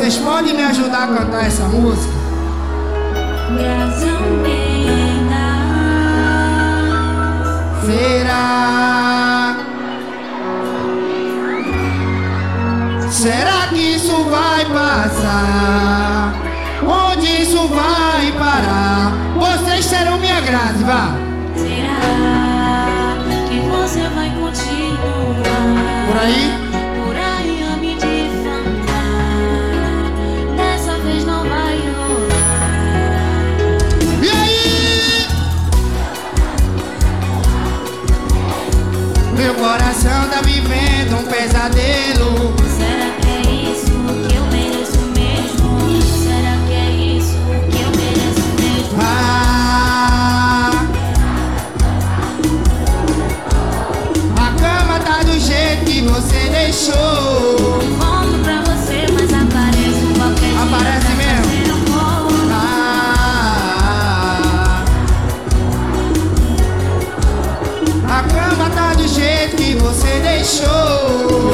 Vocês podem me ajudar a cantar essa música? Será? Será que isso vai passar? Onde isso vai parar? Vocês serão minha graça, vá. Será que você vai continuar Por aí? Por aí a me difamar? Dessa vez não vai rolar. E aí? Meu coração tá vivendo um pesadelo. Será que é isso que eu mereço mesmo? Será que é isso que eu mereço mesmo? A cama tá do jeito que você deixou. Conto pra você, mas apareço qualquer dia. Aparece mesmo? Fazer amor. A cama tá do jeito que você deixou.